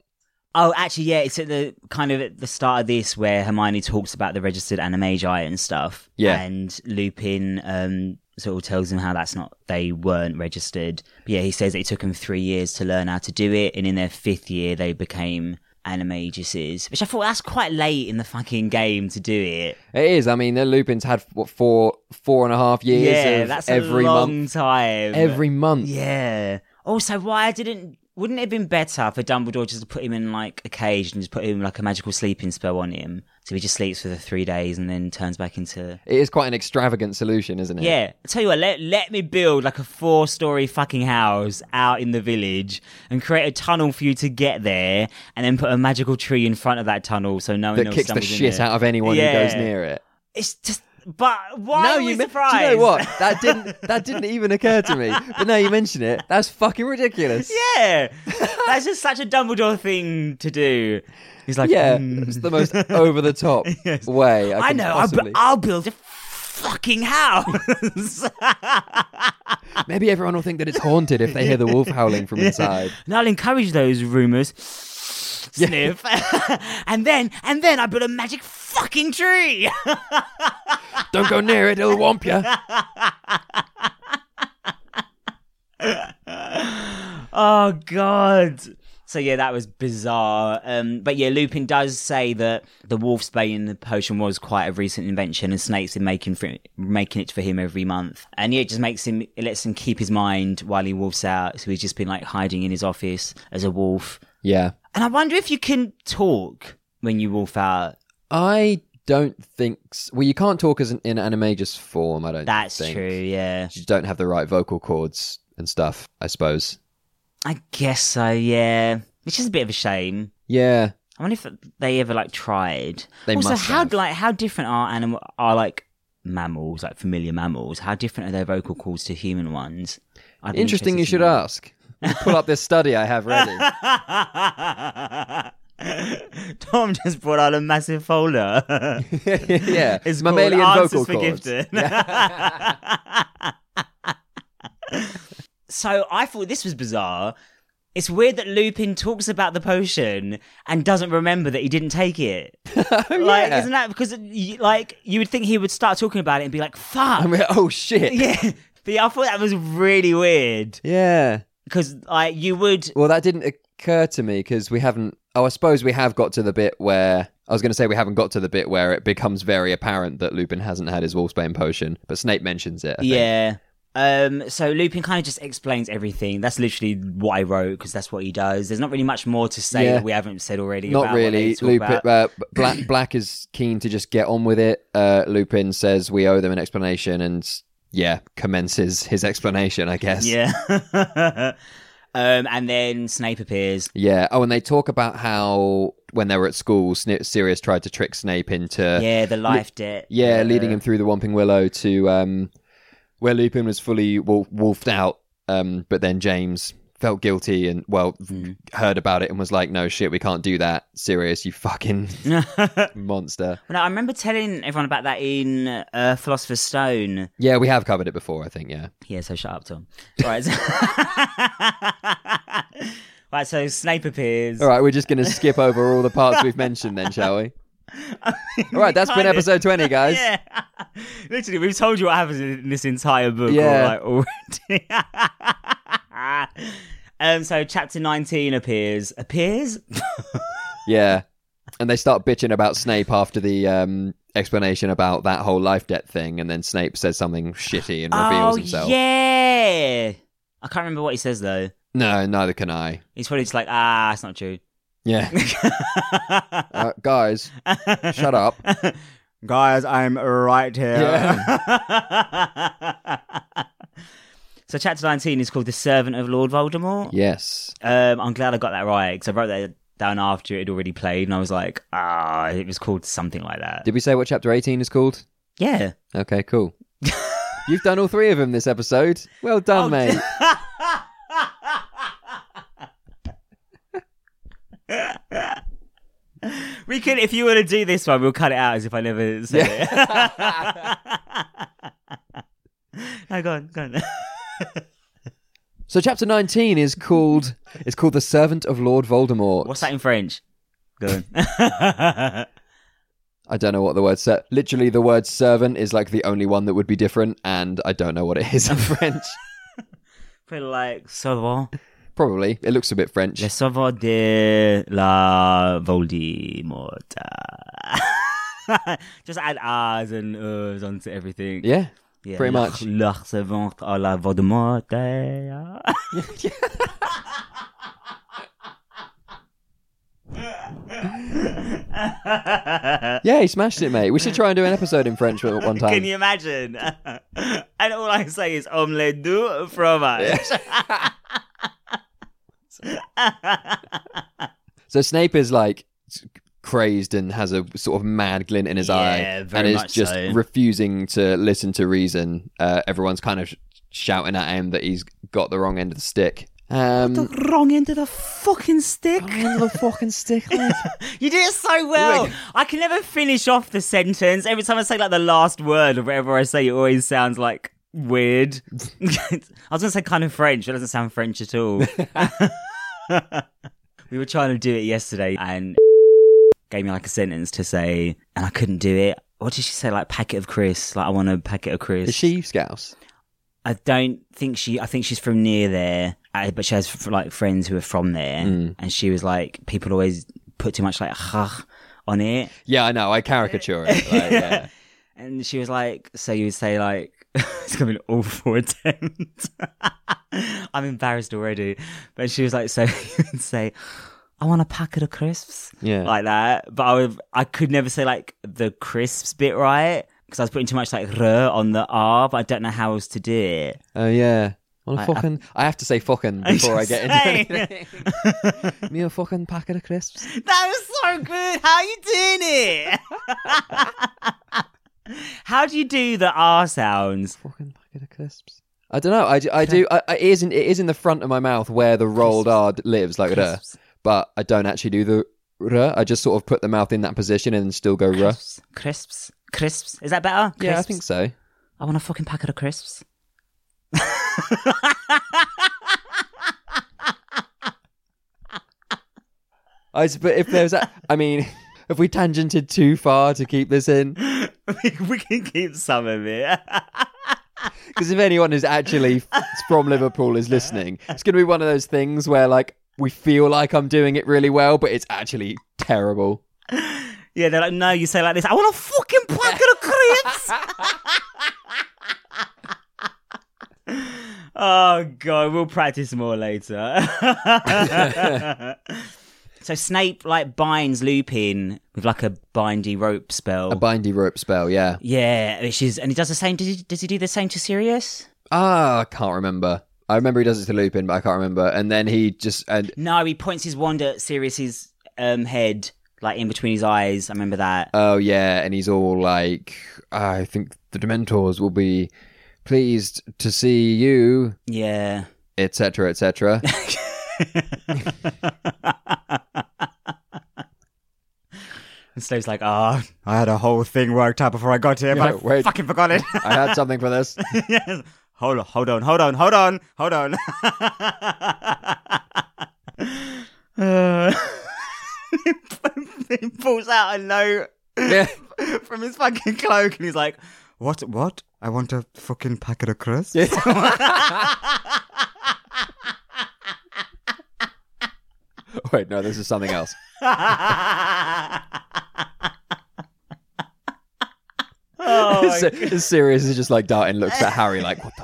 Oh, actually, yeah, it's at the kind of at the start of this where Hermione talks about the registered animagi and stuff. Yeah. And Lupin um, sort of tells him how that's not, they weren't registered. But yeah, he says it took them three years to learn how to do it. And in their fifth year, they became animaguses, which I thought that's quite late in the fucking game to do it. It is. I mean, the Lupin's had, what, four, four and a half years Yeah, of that's every a long month. time. Every month. Yeah. Also, why didn't... Wouldn't it have been better for Dumbledore just to put him in, like, a cage and just put him, like, a magical sleeping spell on him? So he just sleeps for the three days and then turns back into... It is quite an extravagant solution, isn't it? Yeah. I tell you what, let, let me build, like, a four-storey fucking house out in the village and create a tunnel for you to get there and then put a magical tree in front of that tunnel so no one That else kicks the stumbles in shit there. out of anyone Yeah. who goes near it. It's just... But why No, are we you men- surprised? do you know what? That didn't that didn't even occur to me. But now you mention it, that's fucking ridiculous. Yeah. That's just such a Dumbledore thing to do. He's like, Yeah, mm. it's the most over the top Yes. way. I, I can know, I'll, Possibly. bu- I'll build a fucking house. Maybe everyone will think that it's haunted if they hear the wolf howling from inside. And I'll encourage those rumours. Sniff. and then, and then I build a magic fucking tree. Don't go near it; it'll whomp you. Oh, God. So, yeah, that was bizarre. Um, but, yeah, Lupin does say that the Wolfsbane potion was quite a recent invention and Snape's been making, for, making it for him every month. And, yeah, it just makes him, it lets him keep his mind while he wolfs out. So he's just been, like, hiding in his office as a wolf. Yeah. And I wonder if you can talk when you wolf out. I don't think... So. Well, you can't talk as an, in animagus form, I don't That's think. true, yeah. You don't have the right vocal cords and stuff, I suppose. I guess so, yeah. Which is a bit of a shame. Yeah. I wonder if they ever like tried. They also, must how have. like how different are animal are like mammals, like familiar mammals? How different are their vocal cords to human ones? I'd be Interesting you interested should to know. ask. Let me pull up this study I have ready. Tom just brought out a massive folder. Yeah. It's Mammalian called vocal Answers for cords. Gifted. So I thought this was bizarre. It's weird that Lupin talks about the potion and doesn't remember that he didn't take it. Like, yeah. isn't that because, like, you would think he would start talking about it and be like, "Fuck, I mean, oh shit. yeah." But yeah, I thought that was really weird Yeah. because, like, you would. Well, that didn't occur to me because we haven't. Oh, I suppose we have got to the bit where I was going to say we haven't got to the bit where it becomes very apparent that Lupin hasn't had his Wolfsbane potion, but Snape mentions it. I think. Yeah. Um, so Lupin kind of just explains everything. That's literally what I wrote because that's what he does. There's not really much more to say Yeah. that we haven't said already. Not about really. What they Lupin, talk about. uh, Black, Black is keen to just get on with it. Uh, Lupin says we owe them an explanation, and yeah, commences his explanation, I guess. Yeah. um, and then Snape appears. Yeah. Oh, and they talk about how when they were at school, Sn- Sirius tried to trick Snape into Yeah, the life debt. yeah, Uh, leading him through the Whomping Willow to um, where Lupin was fully wolf- wolfed out, um, but then James felt guilty and, well, Mm. heard about it and was like, no, shit, we can't do that. Sirius, you fucking monster. Well, no, I remember telling everyone about that in uh, Philosopher's Stone. Yeah, we have covered it before, I think, yeah. Yeah, so shut up, Tom. Right. So... right, so Snape appears. All right, we're just going to skip over all the parts we've mentioned then, shall we? All right, that's been Kinda. episode twenty, guys. Yeah. Literally, we've told you what happens in this entire book Yeah. or, like, already. um, so chapter nineteen appears. Appears? Yeah. And they start bitching about Snape after the um, explanation about that whole life debt thing, and then Snape says something shitty and reveals oh, himself. yeah. I can't remember what he says, though. No, neither can I. He's probably just like, ah, it's not true. Yeah. uh, guys, shut up. Guys, I'm right here. Yeah. So chapter nineteen is called The Servant of Lord Voldemort. Yes. Um, I'm glad I got that right because I wrote that down after it had already played and I was like, ah, it was called something like that. Did we say what chapter eighteen is called? Yeah. Okay, cool. You've done all three of them this episode. Well done, Oh, mate. We could, if you want to do this one, we'll cut it out as if I never said it. No, go on, go on. So chapter nineteen is called it's called The Servant of Lord Voldemort. What's that in French? Go on. I don't know what the word ser- literally the word servant is like the only one that would be different, and I don't know what it is in French. Pretty like servant. Probably. It looks a bit French. Le servant de la Voldemort. Just add R's and U's onto everything. Yeah. Yeah, pretty le, much. Le servant à la Voldemort. Yeah, he smashed it, mate. We should try and do an episode in French at one time. Can you imagine? And all I say is omelette du fromage. So Snape is like crazed and has a sort of mad glint in his Yeah, eye very and is much just so. refusing to listen to reason. Uh, everyone's kind of sh- shouting at him that he's got the wrong end of the stick. Um, The wrong end of the fucking stick. end of the fucking stick. Like. You did it so well. Like- I can never finish off the sentence. Every time I say like the last word or whatever I say, it always sounds like weird. I was gonna say kind of French, but it doesn't sound French at all. We were trying to do it yesterday and gave me like a sentence to say, and I couldn't do it. What did she say? Like packet of crisps. Like I want a packet of crisps. Is she Scouse? I don't think she. I think she's from near there, uh, but she has f- like friends who are from there, Mm. and she was like, people always put too much like "huh" on it, Yeah, I know. I caricature it. Like, yeah. and she was like, so you would say like, it's gonna be an awful attempt. I'm embarrassed already, but she was like, so you would say, I want a packet of crisps, Yeah. like that, but I would, I could never say like the crisps bit right. Because I was putting too much like R on the R, but I don't know how else to do it. Oh, yeah. Well, I- fucking, I have to say fucking before I get into Say. anything. Me a fucking packet of crisps. That was so good. How are you doing it? How do you do the R sounds? Fucking packet of crisps. I don't know. I, do- I do. I, I, it, is in, it is in the front of my mouth where the rolled R d- lives, like R. Crisps. But I don't actually do the R. I just sort of put the mouth in that position and still go R. Crisps. Crisps. Crisps. Is that better? Yeah, I Crisps? think so. I want a fucking packet of crisps. I, s- but if there's a, I mean, if we tangented too far to keep this in, we, we can keep some of it. because if anyone who's actually f- from Liverpool is listening, it's going to be one of those things where like we feel like I'm doing it really well, but it's actually terrible. Yeah, they're like, no, you say like this. I want a fucking packet of crisps. Oh god, we'll practice more later. So Snape like binds Lupin with like a bindy rope spell. A bindy rope spell, yeah. Yeah, which is, and he does the same. Does he? Does he do the same to Sirius? Ah, I can't remember. I remember he does it to Lupin, but I can't remember. And then he just and No, he points his wand at Sirius's um, head, like in between his eyes. I remember that. oh yeah, and he's all like, I think the Dementors will be pleased to see you, Yeah. et cetera, et cetera. And Snape's like, oh, I had a whole thing worked out before I got here, Yeah, but I wait. fucking forgot it. I had something for this. Yes. Hold on, hold on, hold on, hold on, hold on. Uh, he pulls out a note Yeah. from his fucking cloak and he's like, what, what? I want a fucking packet of crisps. Wait, no, this is something else. Oh my So, Sirius is just like darting, looks at Harry like, what the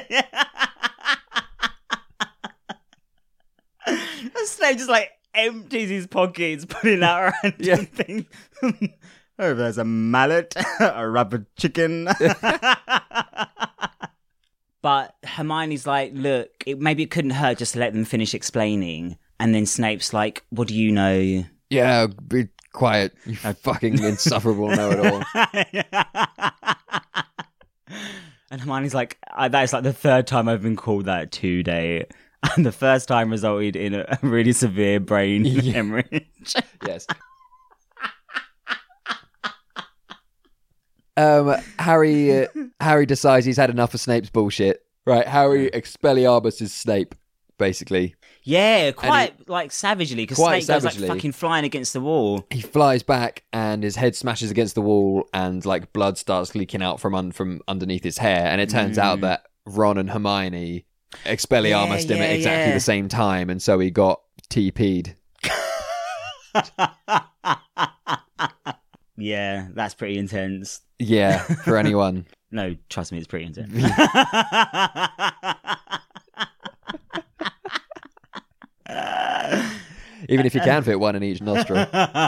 f-? Snape just like empties his pockets, putting out random Yeah. things. Oh, there's a mallet, a rubber chicken. But Hermione's like, look, it, maybe it couldn't hurt just to let them finish explaining. And then Snape's like, what do you know? Yeah, be quiet, you fucking insufferable know-it-all. And Hermione's like, I, that is like the third time I've been called that today. And the first time resulted in a, a really severe brain Yeah. hemorrhage. Yes. Um, Harry uh, Harry decides he's had enough of Snape's bullshit, Right, Harry Expelliarmus' Snape, basically. Yeah, quite like savagely, because Quite Snape goes savagely. like fucking flying against the wall. He flies back and his head smashes against the wall and like blood starts leaking out from un- from underneath his hair. And it turns out that Ron and Hermione Expelliarmused Yeah, him at yeah, exactly yeah. the same time, and so he got T P'd. Yeah, that's pretty intense. Yeah, for anyone. No, trust me, it's pretty intense. Even if you can fit one in each nostril.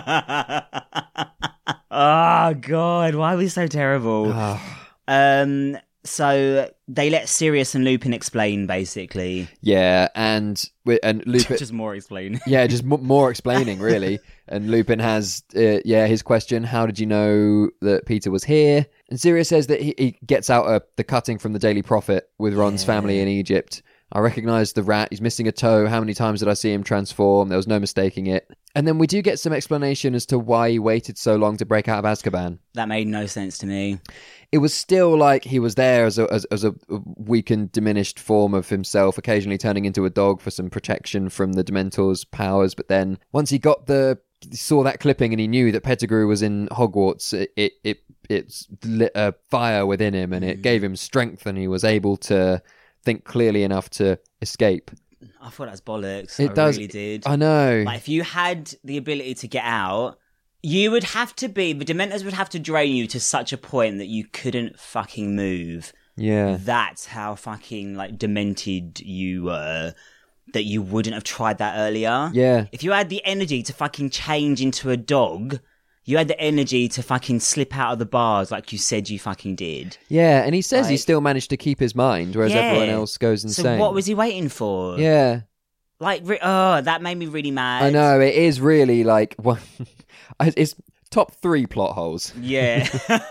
Oh god, why are we so terrible? um, so they let Sirius and Lupin explain, basically. Yeah, and wi- and Lupin, Just more explain. yeah, just m- more explaining really. And Lupin has, uh, yeah, his question: how did you know that Peter was here? And Sirius says that he, he gets out uh, the cutting from the Daily Prophet with Ron's Yeah. family in Egypt. I recognise the rat. He's missing a toe. How many times did I see him transform? There was no mistaking it. And then we do get some explanation as to why he waited so long to break out of Azkaban. That made no sense to me. It was still like he was there as a, as, as a weakened, diminished form of himself, occasionally turning into a dog for some protection from the Dementor's powers. But then once he got the he saw that clipping and he knew that Pettigrew was in Hogwarts, it it it, it lit a fire within him and it gave him strength, and he was able to think clearly enough to escape. I thought that was bollocks. It I does. really did. I know. Like, if you had the ability to get out, you would have to be... The Dementors would have to drain you to such a point that you couldn't fucking move. Yeah. That's how fucking, like, demented you were, that you wouldn't have tried that earlier. Yeah. If you had the energy to fucking change into a dog, you had the energy to fucking slip out of the bars like you said you fucking did. Yeah, and he says he Like- still managed to keep his mind, whereas Yeah. everyone else goes insane. So what was he waiting for? Yeah. Like, re- oh, that made me really mad. I know, it is really like one. It's top three plot holes Yeah.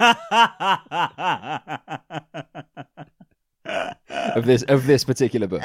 of this of this particular book.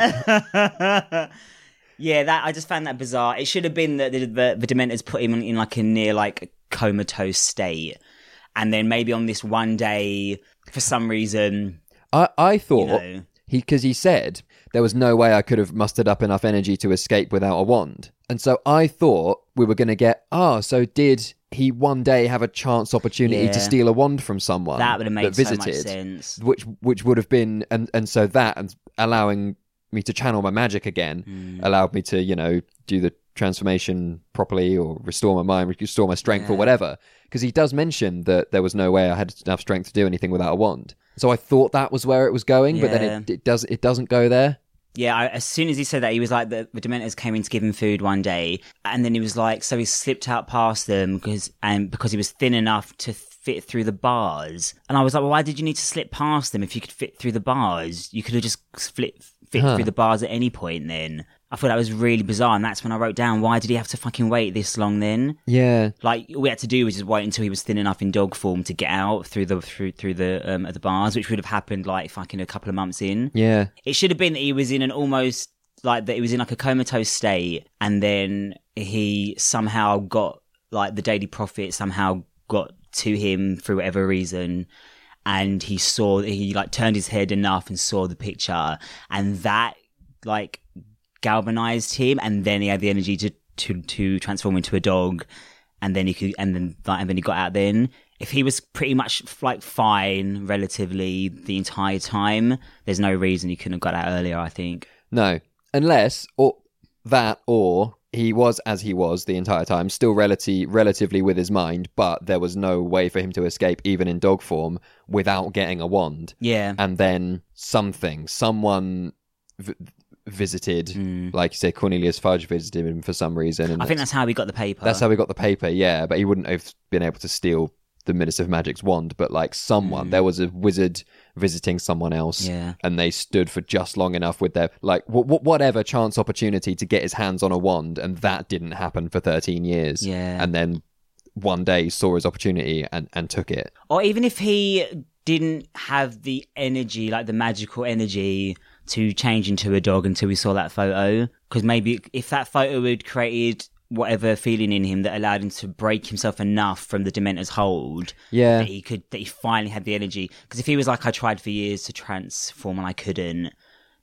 Yeah, that I just found that bizarre. It should have been that the, the, the Dementors put him in, in like a near like comatose state, and then maybe on this one day, for some reason, I I you thought know, he because he said there was no way I could have mustered up enough energy to escape without a wand, and so I thought we were going to get ah. So did he one day have a chance opportunity Yeah. to steal a wand from someone that would have made that so visited, much sense. which which would have been and and so that and allowing me to channel my magic again Mm. allowed me to, you know, do the transformation properly or restore my mind, restore my strength or Yeah. whatever. Because he does mention that there was no way I had enough strength to do anything without a wand. So I thought that was where it was going, but then Yeah. it, it does it doesn't go there. Yeah, I, as soon as he said that, he was like, the, the Dementors came in to give him food one day, and then he was like, so he slipped out past them because and because he was thin enough to fit through the bars. And I was like, well, why did you need to slip past them if you could fit through the bars? You could have just split, fit Huh. through the bars at any point then. I thought that was really bizarre, and that's when I wrote down, why did he have to fucking wait this long then? Yeah. Like, all we had to do was just wait until he was thin enough in dog form to get out through the through through the um, the bars, which would have happened like fucking a couple of months in. Yeah. It should have been that he was in an almost like that he was in like a comatose state, and then he somehow got like the Daily Prophet somehow got to him for whatever reason, and he saw he like turned his head enough and saw the picture, and that like galvanized him, and then he had the energy to to to transform into a dog, and then he could and then like, and then he got out then. If he was pretty much like fine relatively the entire time, there's no reason he couldn't have got out earlier, I think. No. Unless or that or he was as he was the entire time, still relatively relatively with his mind, but there was no way for him to escape even in dog form without getting a wand. Yeah. And then something, someone v- visited, Mm. like you say, Cornelius Fudge visited him for some reason. And I think that's how he got the paper. that's how we got the paper, yeah. But he wouldn't have been able to steal the Minister of Magic's wand, but like someone, Mm. there was a wizard visiting someone else, Yeah. and they stood for just long enough with their like w- w- whatever chance opportunity to get his hands on a wand, and that didn't happen for thirteen years. Yeah. And then one day saw his opportunity and, and took it. Or even if he didn't have the energy, like the magical energy, to change into a dog until we saw that photo, because maybe if that photo had created whatever feeling in him that allowed him to break himself enough from the Dementor's hold, Yeah. that he could, that he finally had the energy. Because if he was like, I tried for years to transform and I couldn't,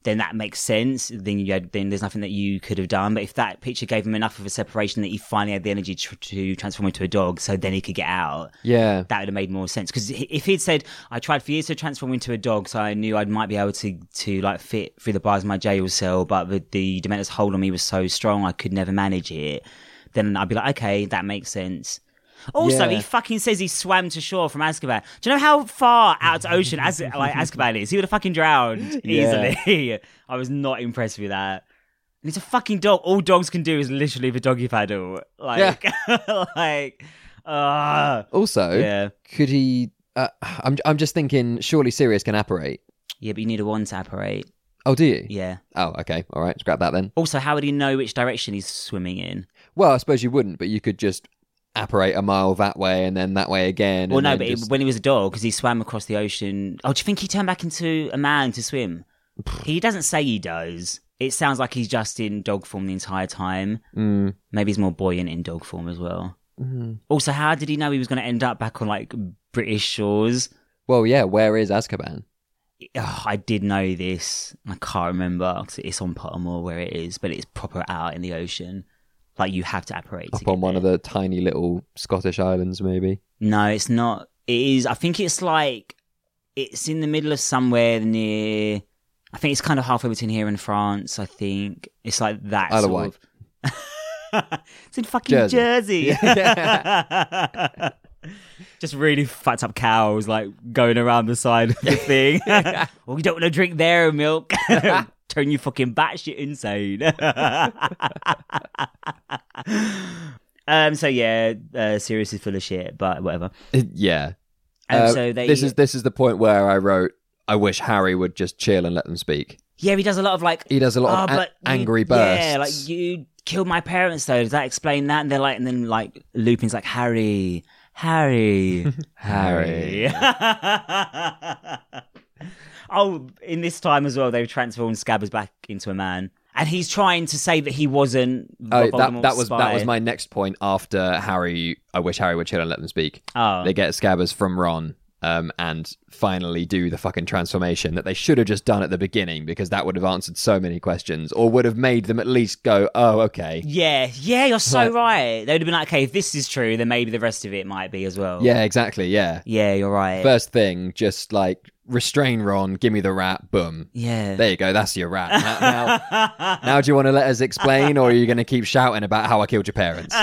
then that makes sense. Then you had, then there's nothing that you could have done. But if that picture gave him enough of a separation that he finally had the energy to, to transform into a dog, so then he could get out, Yeah. that would have made more sense. Because if he'd said, I tried for years to transform into a dog, so I knew I might be able to, to like fit through the bars of my jail cell, but the, the Dementor's hold on me was so strong I could never manage it, then I'd be like, okay, that makes sense. Also, Yeah. he fucking says he swam to shore from Azkaban. Do you know how far out to ocean Az- like Azkaban is? He would have fucking drowned easily. Yeah. I was not impressed with that. And it's a fucking dog. All dogs can do is literally the doggy paddle. Like, like, uh, Also, yeah. could he? Uh, I'm I'm just thinking. Surely Sirius can apparate. Yeah, but you need a wand to apparate. Oh, do you? Yeah. Oh, okay. All right. Scrap that then. Also, how would he know which direction he's swimming in? Well, I suppose you wouldn't, but you could just apparate a mile that way and then that way again. Well, and no, then but just... it, when he was a dog, because he swam across the ocean. Oh, do you think he turned back into a man to swim? He doesn't say he does. It sounds like he's just in dog form the entire time. Mm. Maybe he's more buoyant in dog form as well. Mm. Also, how did he know he was going to end up back on like British shores? Well, yeah. Where is Azkaban? Oh, I did know this. I can't remember because it's on Pottermore where it is, but it's proper out in the ocean. Like you have to apparate Up to get on one there. of the tiny little Scottish islands, maybe. No, it's not. It is. I think it's like it's in the middle of somewhere near. I think it's kind of halfway between here and France. I think it's like that Isle of sort Wight. of. It's in fucking Jersey. Jersey. Just really fucked up cows like going around the side of the thing. Well, you don't want to drink their milk. Turn you fucking batshit insane. um. So yeah, uh, Sirius is full of shit, but whatever. Yeah. Um, Uh, so they. This is this is the point where I wrote, I wish Harry would just chill and let them speak. Yeah, he does a lot of like. He does a lot oh, of a- but you- angry bursts. Yeah, like you killed my parents. Though does that explain that? And they're like, and then like Lupin's like, Harry, Harry, Harry. Oh, in this time as well, they've transformed Scabbers back into a man, and he's trying to say that he wasn't. Oh, that Voldemort's that was spy. that was my next point. After Harry, I wish Harry would chill and let them speak. Oh, They get Scabbers from Ron, um, and finally do the fucking transformation that they should have just done at the beginning, because that would have answered so many questions, or would have made them at least go, "Oh, okay." yeah, yeah, you're so Like- right. They would have been like, okay, if this is true, then maybe the rest of it might be as well. Yeah, exactly. Yeah. yeah, you're right. First thing, just like restrain Ron, give me the rat, boom. yeah. There you go. That's your rat. Now, now, now do you want to let us explain, or are you going to keep shouting about how I killed your parents?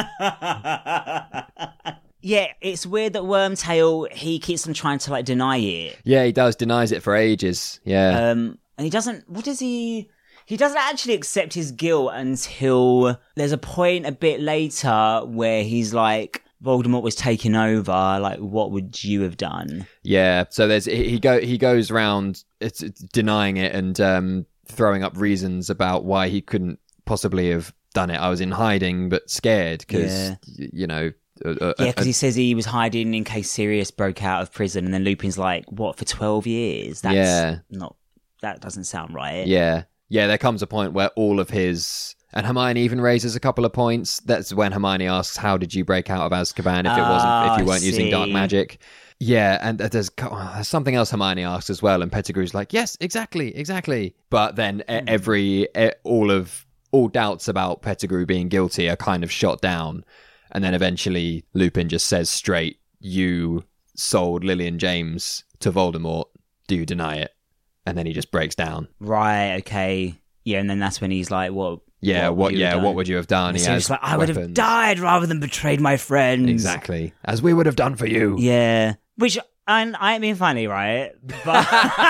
Yeah, it's weird that Wormtail, he keeps on trying to like deny it. Yeah, he does. Denies it for ages. Yeah. Um, and he doesn't, what does he, he doesn't actually accept his guilt until there's a point a bit later where he's like, Voldemort was taking over, like, what would you have done? Yeah, so there's he he go he goes around it's, it's denying it and um, throwing up reasons about why he couldn't possibly have done it. I was in hiding but scared because Yeah. y- you know. Uh, uh, Yeah, because he says he was hiding in case Sirius broke out of prison, and then Lupin's like, what, for twelve years? That's Yeah. not, that doesn't sound right. yeah, yeah. There comes a point where all of his and Hermione even raises a couple of points. That's when Hermione asks, "How did you break out of Azkaban if it wasn't if Oh, you weren't I using dark see. magic?" Yeah, and there's, there's something else Hermione asks as well, and Pettigrew's like, "Yes, exactly, exactly." But then e- every e- all of all doubts about Pettigrew being guilty are kind of shot down, and then eventually Lupin just says straight, "You sold Lillian James to Voldemort. Do you deny it?" And then he just breaks down. Right, okay. Yeah, and then that's when he's like, what? Yeah, what? what? would you yeah, have done? what would you have done? And He Sirius has is like, I would have weapons. died rather than betrayed my friends. Exactly, as we would have done for you. Yeah. Which, and I ain't being funny, right? But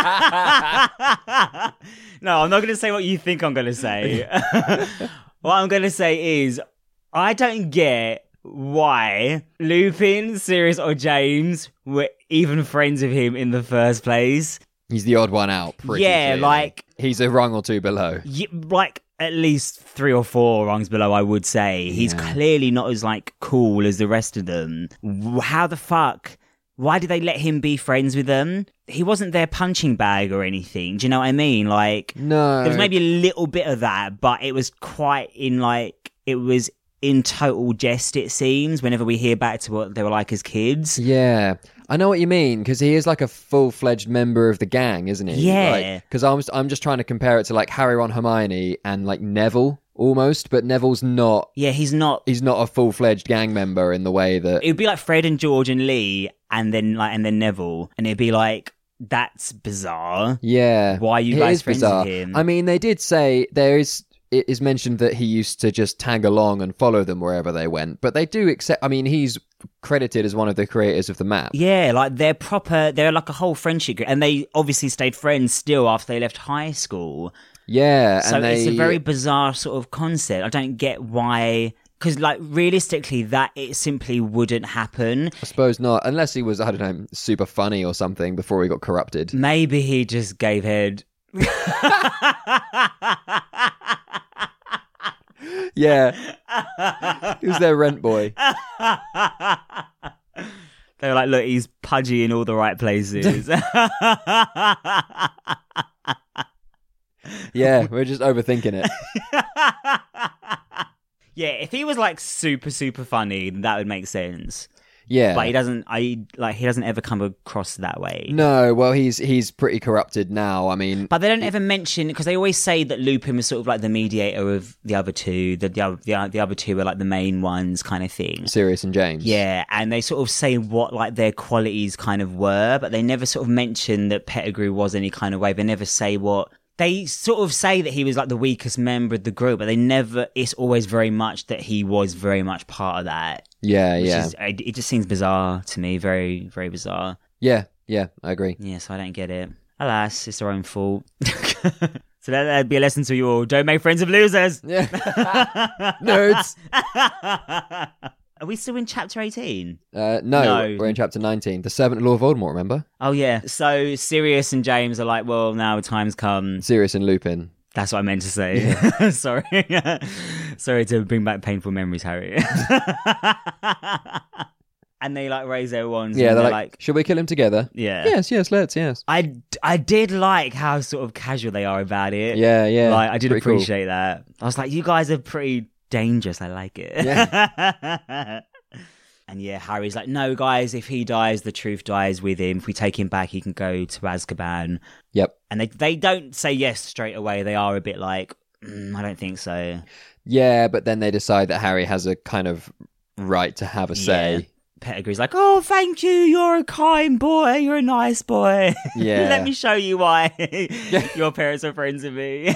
no, I'm not going to say what you think I'm going to say. What I'm going to say is, I don't get why Lupin, Sirius, or James were even friends with him in the first place. He's the odd one out. Pretty Yeah, clearly. like- he's a rung or two below. Y- like at least three or four rungs below, I would say. He's Yeah. clearly not as like cool as the rest of them. W- How the fuck? Why did they let him be friends with them? He wasn't their punching bag or anything. Do you know what I mean? Like, No, there was maybe a little bit of that, but it was quite in like, it was in total jest, it seems, whenever we hear back to what they were like as kids. Yeah, I know what you mean, because he is like a full-fledged member of the gang, isn't he? Yeah. Because I'm, I'm just trying to compare it to like Harry, Ron, Hermione and like Neville almost, but Neville's not... Yeah, he's not... He's not a full-fledged gang member in the way that... It would be like Fred and George and Lee and then like and then Neville. And it'd be like, that's bizarre. Yeah. Why are you it guys is friends bizarre. with him? I mean, they did say there is... It is mentioned that he used to just tag along and follow them wherever they went, but they do accept... I mean, he's credited as one of the creators of the map. Yeah, like they're proper... They're like a whole friendship group. And they obviously stayed friends still after they left high school. Yeah, So and they... it's a very bizarre sort of concept. I don't get why... Because, like, realistically, that it simply wouldn't happen. I suppose not, unless he was, I don't know, super funny or something before he got corrupted. Maybe he just gave head. Yeah. He was their rent boy. They were like, look, he's pudgy in all the right places. Yeah, we're just overthinking it. Yeah, if he was like super, super funny, then that would make sense. Yeah. But he doesn't I like he doesn't ever come across that way. No, well he's he's pretty corrupted now. I mean, But they don't ever mention, because they always say that Lupin was sort of like the mediator of the other two, that the other the, the other two were like the main ones kind of thing. Sirius and James. Yeah, and they sort of say what like their qualities kind of were, but they never sort of mention that Pettigrew was any kind of way. They never say what they sort of say that he was like the weakest member of the group, but they never. It's always very much that he was very much part of that. Yeah, Which yeah. is, it just seems bizarre to me, very, very bizarre. Yeah, yeah, I agree. Yeah, so I don't get it. Alas, it's their own fault. So that, that'd be a lesson to you all. Don't make friends with losers. Yeah. Nerds. Are we still in chapter eighteen? Uh, no, No. we're in chapter nineteen. The Servant of Lord Voldemort, remember? Oh, yeah. So Sirius and James are like, well, now the time's come. Sirius and Lupin. That's what I meant to say. Sorry. Sorry to bring back painful memories, Harry. And they like raise their wands. Yeah, and they're they're like, like, should we kill him together? yeah. Yes, yes, let's, yes. I, I did like how sort of casual they are about it. Yeah, yeah. Like, I did Pretty cool. appreciate that. I was like, you guys are pretty dangerous. I like it. Yeah. And yeah, Harry's like, no, guys, if he dies, the truth dies with him. If we take him back, he can go to Azkaban. Yep. And they, they don't say yes straight away. They are a bit like, mm, I don't think so. Yeah, but then they decide that Harry has a kind of right to have a say. Yeah. Pettigrew's like, oh, thank you. You're a kind boy. You're a nice boy. Yeah. Let me show you why your parents are friends with me.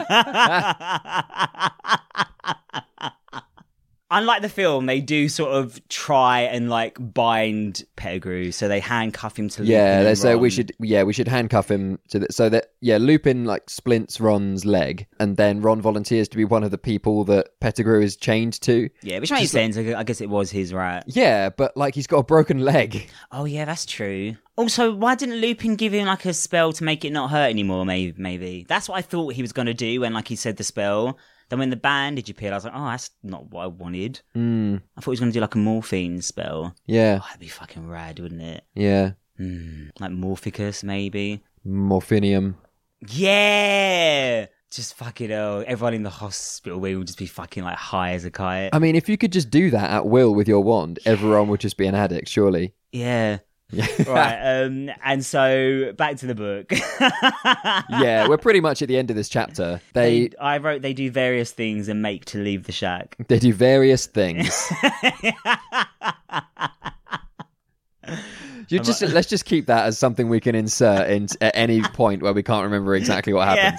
Unlike the film, they do sort of try and like bind Pettigrew, so they handcuff him to Lupin. Yeah, they and say we Ron. should. Yeah, we should handcuff him to the, so that yeah, Lupin like splints Ron's leg, and then Ron volunteers to be one of the people that Pettigrew is chained to. Yeah, which makes Just sense. I I guess it was his right. Yeah, but like he's got a broken leg. Oh yeah, that's true. Also, why didn't Lupin give him like a spell to make it not hurt anymore? Maybe, maybe that's what I thought he was going to do when like he said the spell. Then when the bandage appeared, I was like, oh, that's not what I wanted. Mm, I thought he was going to do like a morphine spell. yeah, Oh, that'd be fucking rad, wouldn't it? yeah. Mm, like Morphicus, maybe. Morphinium. Yeah! Just fucking hell. Everyone in the hospital we will just be fucking like high as a kite. I mean, if you could just do that at will with your wand, everyone would just be an addict, surely. Yeah. Yeah. Right, um, and so back to the book. Yeah, we're pretty much at the end of this chapter. They They, I wrote they do various things and make to leave the shack. they do various things. You just let's just keep that as something we can insert in at any point where we can't remember exactly what happens.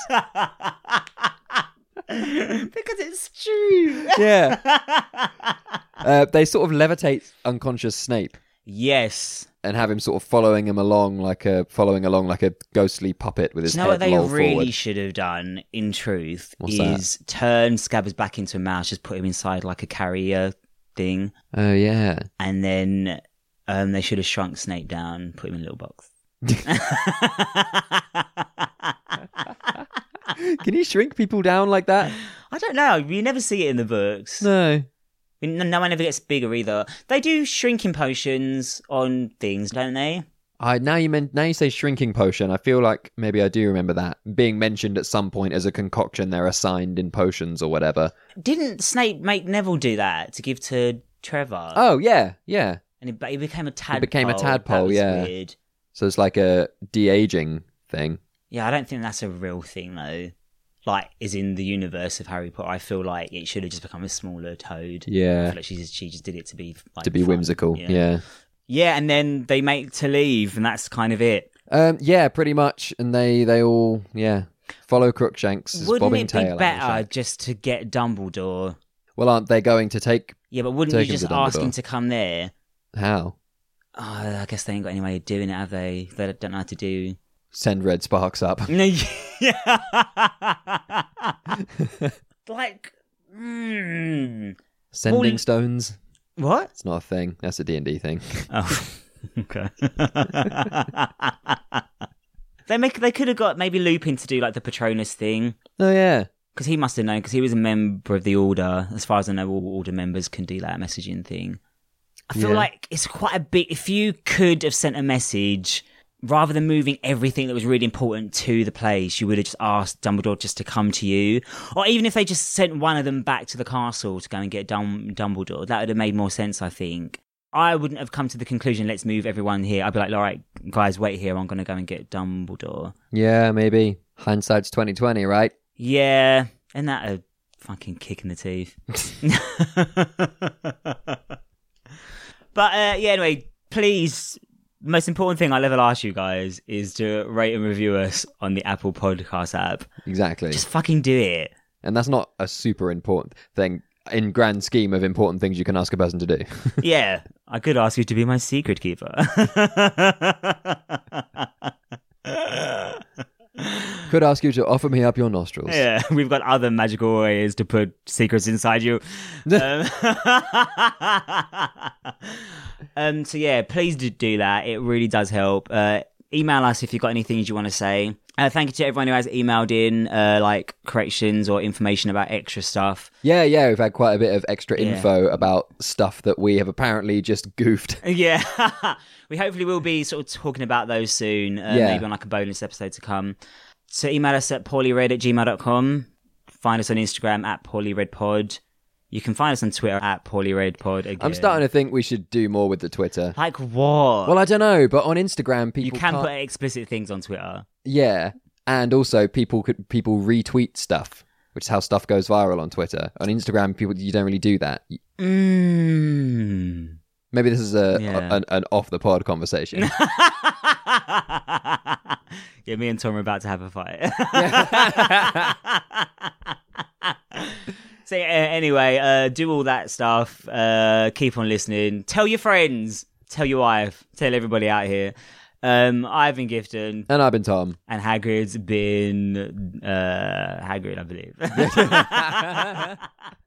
Because it's true. Yeah. Uh, they sort of levitate unconscious Snape Yes. and have him sort of following him along like a following along like a ghostly puppet with his Do you know head what they lolled really forward. should have done, in truth, What's is turn Scabbers back into a mouse, just put him inside like a carrier thing, Oh yeah. and then um, they should have shrunk Snape down, put him in a little box. Can you shrink people down like that? I don't know. You never see it in the books. No. No, no one ever gets bigger either. They do shrinking potions on things, don't they? I now you meant now you say shrinking potion. I feel like maybe I do remember that being mentioned at some point as a concoction they're assigned in potions or whatever. Didn't Snape make Neville do that to give to Trevor? Oh yeah, yeah. And he, but he became a tadpole. He became a tadpole, That was yeah. weird. So it's like a de-aging thing. Yeah, I don't think that's a real thing, though. Like, is in the universe of Harry Potter, I feel like it should have just become a smaller toad. I Yeah. feel like she just, she just did it to be like, To be fun. whimsical. Yeah. Yeah. Yeah, and then they make to leave, and that's kind of it. Um, yeah, pretty much. And they, they all, yeah, follow Crookshanks' Wouldn't bobbing it tail. be out of the better shack. just to get Dumbledore? Well, aren't they going to take... Yeah, but wouldn't Take you him just to ask Dumbledore. him to come there? How? Oh, I guess they ain't got any way of doing it, have they? They don't know how to do... Send Red Sparks up. No, yeah. Like, mm, Sending Well, stones? what? It's not a thing. That's a D and D thing. Oh, okay. they make they could have got maybe Lupin to do like the Patronus thing, Oh, yeah. because he must have known, because he was a member of the Order. As far as I know, all Order members can do that messaging thing. I feel Yeah. like it's quite a bit. If you could have sent a message, rather than moving everything that was really important to the place, you would have just asked Dumbledore just to come to you. Or even if they just sent one of them back to the castle to go and get Dum- Dumbledore, that would have made more sense, I think. I wouldn't have come to the conclusion, let's move everyone here. I'd be like, all right, guys, wait here. I'm going to go and get Dumbledore. Yeah, maybe. Hindsight's twenty twenty, right? Yeah, and that a fucking kick in the teeth. But uh, yeah, anyway, please, the most important thing I'll ever ask you guys is to rate and review us on the Apple Podcast app. Exactly. Just fucking do it. And that's not a super important thing in grand scheme of important things you can ask a person to do. Yeah, I could ask you to be my secret keeper. Could ask you to offer me up your nostrils. Yeah, we've got other magical ways to put secrets inside you. um, um, so yeah, please do, do that. It really does help. Uh, email us if you've got any things you want to say. Uh, thank you to everyone who has emailed in, uh, like corrections or information about extra stuff. Yeah, yeah, we've had quite a bit of extra Yeah. info about stuff that we have apparently just goofed. Yeah, we hopefully will be sort of talking about those soon. Uh, Yeah. Maybe on like a bonus episode to come. So email us at poorlyread at gmail dot com. Find us on Instagram at poorlyredpod. You can find us on Twitter at poorlyredpod again. I'm starting to think we should do more with the Twitter. Like what? Well, I don't know, but on Instagram, people you can can't... put explicit things on Twitter. Yeah, and also people could people retweet stuff, which is how stuff goes viral on Twitter. On Instagram, people you don't really do that. Mm. Maybe this is a, Yeah. a an, an off the pod conversation. Yeah, me and Tom are about to have a fight. So uh, anyway, uh, do all that stuff. Uh, keep on listening. Tell your friends. Tell your wife. Tell everybody out here. Um, I've been Gifton, And I've been Tom. and Hagrid's been uh, Hagrid, I believe.